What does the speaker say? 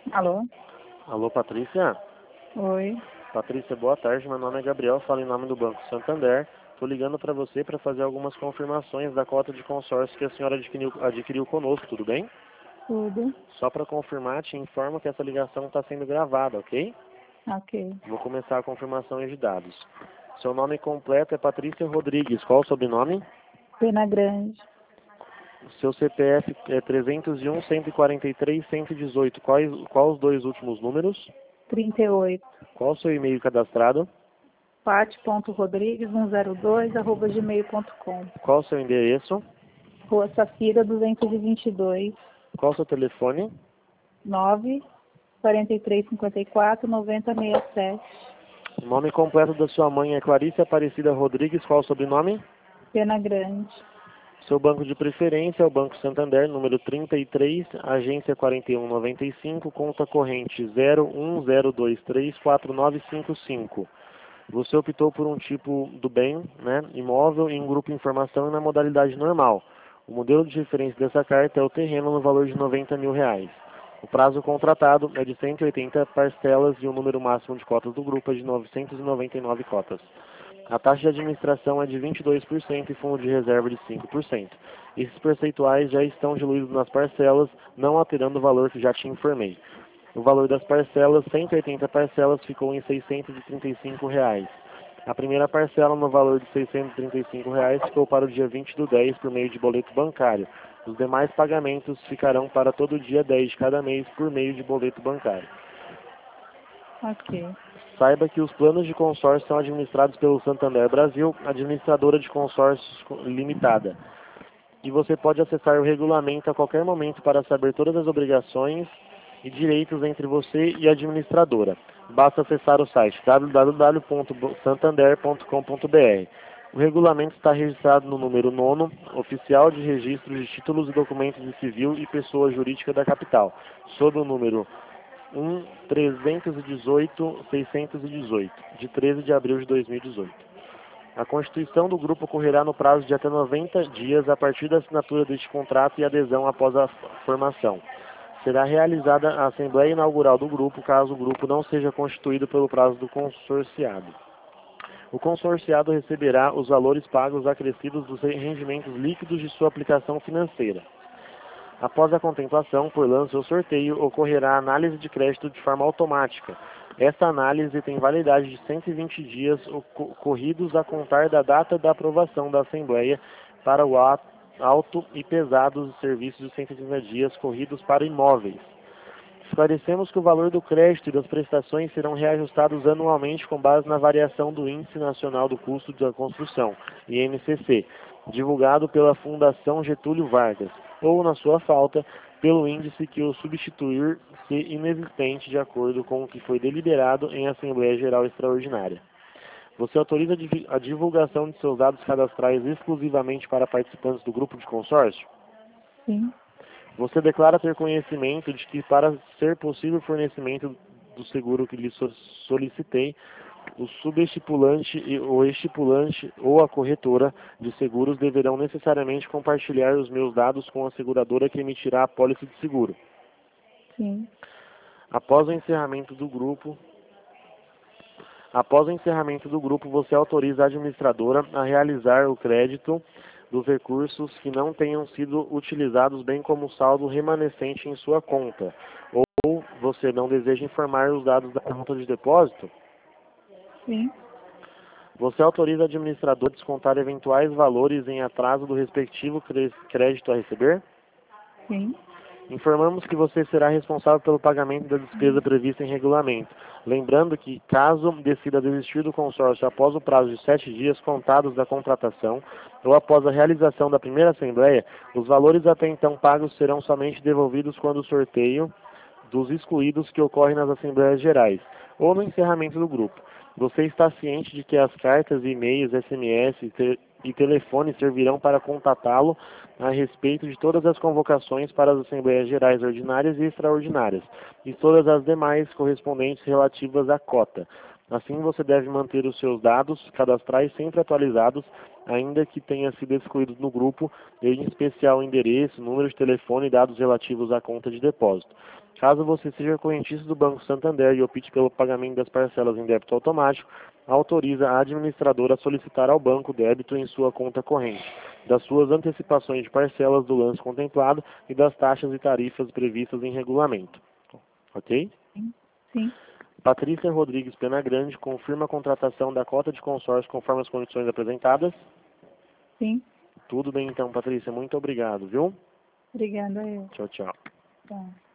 Alô? Alô, Patrícia? Oi. Patrícia, boa tarde. Meu nome é Gabriel, falo em nome do Banco Santander. Estou ligando para você para fazer algumas confirmações da cota de consórcio que a senhora adquiriu conosco, tudo bem? Tudo? Só para confirmar, te informo que essa ligação está sendo gravada, ok? Ok. Vou começar a confirmação de dados. Seu nome completo é Patrícia Rodrigues. Qual o sobrenome? Pena Grande. Seu CPF é 301-143-118. Qual os dois últimos números? 38. Qual o seu e-mail cadastrado? pati.rodrigues102@gmail.com. Qual o seu endereço? Rua Safira 222. Qual o seu telefone? 9-4354-9067. O nome completo da sua mãe é Clarice Aparecida Rodrigues. Qual o sobrenome? Pena Grande. Seu banco de preferência é o Banco Santander, número 33, agência 4195, conta corrente 0102349955. Você optou por um tipo do bem, né, imóvel, em um grupo informação e na modalidade normal. O modelo de referência dessa carta é o terreno no valor de R$ 90 mil. O prazo contratado é de 180 parcelas e o número máximo de cotas do grupo é de 999 cotas. A taxa de administração é de 22% e fundo de reserva de 5%. Esses percentuais já estão diluídos nas parcelas, não alterando o valor que já te informei. O valor das parcelas, 180 parcelas, ficou em R$ 635. A primeira parcela, no valor de R$ 635, ficou para o dia 20/10 por meio de boleto bancário. Os demais pagamentos ficarão para todo dia 10 de cada mês por meio de boleto bancário. Ok. Saiba que os planos de consórcio são administrados pelo Santander Brasil, administradora de consórcios limitada. E você pode acessar o regulamento a qualquer momento para saber todas as obrigações e direitos entre você e a administradora. Basta acessar o site www.santander.com.br. O regulamento está registrado no número 9º, oficial de registro de títulos e documentos de civil e pessoa jurídica da capital, sob o número 1.318.618, de 13 de abril de 2018. A constituição do grupo ocorrerá no prazo de até 90 dias a partir da assinatura deste contrato e adesão após a formação. Será realizada a Assembleia Inaugural do grupo, caso o grupo não seja constituído pelo prazo do consorciado. O consorciado receberá os valores pagos acrescidos dos rendimentos líquidos de sua aplicação financeira. Após a contemplação, por lance ou sorteio, ocorrerá a análise de crédito de forma automática. Esta análise tem validade de 120 dias corridos a contar da data da aprovação da Assembleia para o auto e pesados serviços de 130 dias corridos para imóveis. Esclarecemos que o valor do crédito e das prestações serão reajustados anualmente com base na variação do Índice Nacional do Custo da Construção, INCC, divulgado pela Fundação Getúlio Vargas, ou, na sua falta, pelo índice que o substituir ser inexistente de acordo com o que foi deliberado em Assembleia Geral Extraordinária. Você autoriza a divulgação de seus dados cadastrais exclusivamente para participantes do grupo de consórcio? Sim. Você declara ter conhecimento de que, para ser possível o fornecimento do seguro que lhe solicitei, o subestipulante e o estipulante ou a corretora de seguros deverão necessariamente compartilhar os meus dados com a seguradora que emitirá a pólice de seguro. Sim. Após o encerramento do grupo, você autoriza a administradora a realizar o crédito dos recursos que não tenham sido utilizados, bem como o saldo remanescente em sua conta. Ou você não deseja informar os dados da conta de depósito? Sim. Você autoriza a administradora a descontar eventuais valores em atraso do respectivo crédito a receber? Sim. Informamos que você será responsável pelo pagamento da despesa prevista em regulamento. Lembrando que, caso decida desistir do consórcio após o prazo de 7 dias contados da contratação ou após a realização da primeira assembleia, os valores até então pagos serão somente devolvidos quando o sorteio dos excluídos que ocorre nas Assembleias Gerais ou no encerramento do grupo. Você está ciente de que as cartas, e-mails, SMS e telefones servirão para contatá-lo a respeito de todas as convocações para as Assembleias Gerais ordinárias e extraordinárias, e todas as demais correspondentes relativas à cota. Assim, você deve manter os seus dados cadastrais sempre atualizados, ainda que tenha sido excluído no grupo, em especial o endereço, número de telefone e dados relativos à conta de depósito. Caso você seja correntista do Banco Santander e opte pelo pagamento das parcelas em débito automático, autoriza a administradora a solicitar ao banco débito em sua conta corrente, das suas antecipações de parcelas do lance contemplado e das taxas e tarifas previstas em regulamento. Ok? Sim. Sim. Patrícia Rodrigues Pena Grande confirma a contratação da cota de consórcio conforme as condições apresentadas? Sim. Tudo bem então, Patrícia. Muito obrigado, viu? Obrigada, eu. Tchau, tchau. Tá.